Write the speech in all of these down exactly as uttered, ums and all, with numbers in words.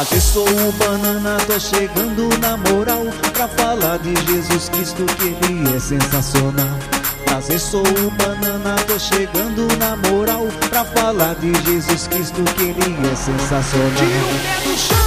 Prazer, sou o Banana, tô chegando na moral pra falar de Jesus Cristo, que Ele é sensacional. Prazer, sou o Banana, tô chegando na moral pra falar de Jesus Cristo, que Ele é sensacional. Tira o pé do chão.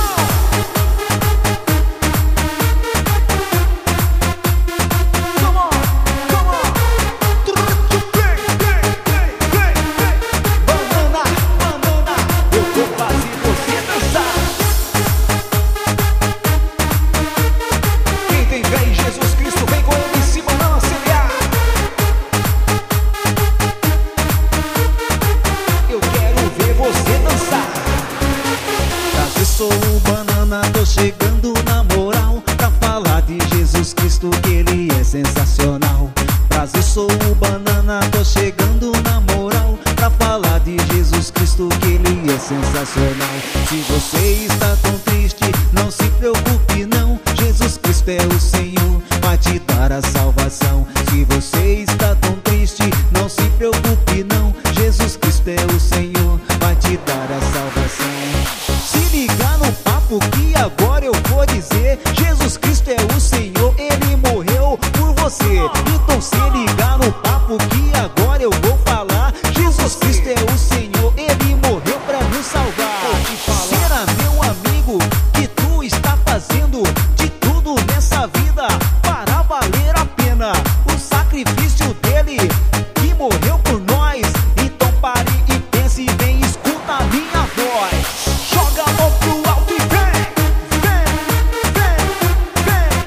Sou o Banana, tô chegando na moral pra falar de Jesus Cristo, que Ele é sensacional. Prazer, sou o Banana, tô chegando na moral pra falar de Jesus Cristo, que Ele é sensacional. Se você está tão triste, não se preocupe não, Jesus Cristo é o Senhor, vai te dar a salvação. Se você está tão triste, não se preocupe não, Jesus Cristo é o Senhor, vai te dar a salvação. Se ligar no papo que agora eu vou dizer, Jesus Cristo é o Senhor, Ele morreu por você. Então se ligar no papo que agora eu vou falar, Jesus Cristo é o Senhor, Ele morreu pra nos salvar. Será, meu amigo, que tu está fazendo de tudo nessa vida para valer a pena o sacrifício dele que morreu por nós? Então pare e pense e vem, escuta a minha voz. Joga a mão pro alto e vem, vem, vem, vem.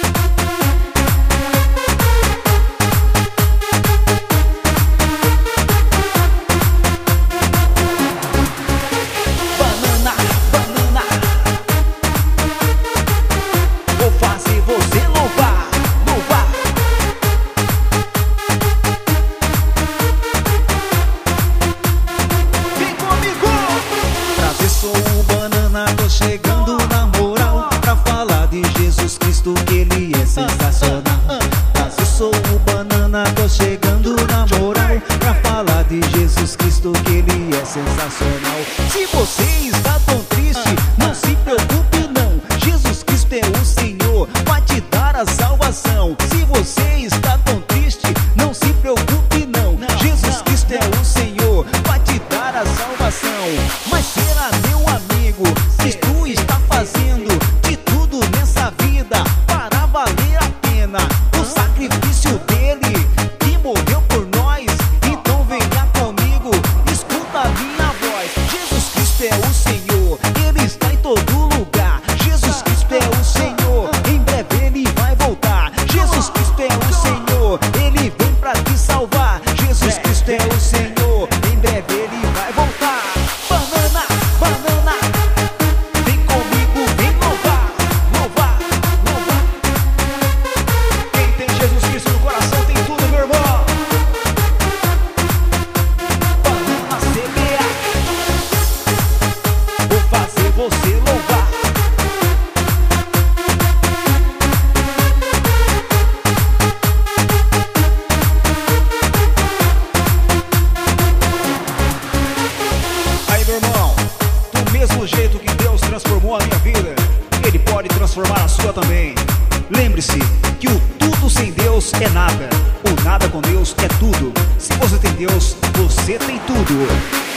Banana, banana, vou fazer você louvar, louvar. Vem comigo. Prazer, sou o Banana, tô chegando na moral pra falar de Jesus Cristo, que Ele é sensacional. Prazer, sou o Banana, tô chegando na moral pra falar de Jesus Cristo, que Ele é sensacional. Se você está tão triste, não se preocupe não, Jesus Cristo é o Senhor, vai te dar a salvação. Se você está tão triste, não se preocupe não, Jesus Cristo é o Senhor, vai te dar a salvação. Mas será, meu amigo, que tu está fazendo de tudo nessa vida para valer a pena o sacrifício dele que morreu por nós? Então venha comigo, escuta a minha voz. Jesus Cristo é o Senhor, Ele está em todo lugar. Jesus Cristo é o Senhor, em breve Ele vai voltar. Jesus Cristo é o Senhor, Ele vem pra te salvar. Jesus Cristo é o Senhor, em breve Ele vai voltar. Banana, banana, vem comigo, vem louvar, louvar, louvar. Quem tem Jesus Cristo no coração tem tudo, meu irmão. Banana C B A, vou fazer você louvar. Aí, meu irmão, do mesmo jeito que Deus transformou a minha vida, Ele pode transformar a sua também. Lembre-se que o tudo sem Deus é nada, o nada com Deus é tudo. Se você tem Deus, você tem tudo.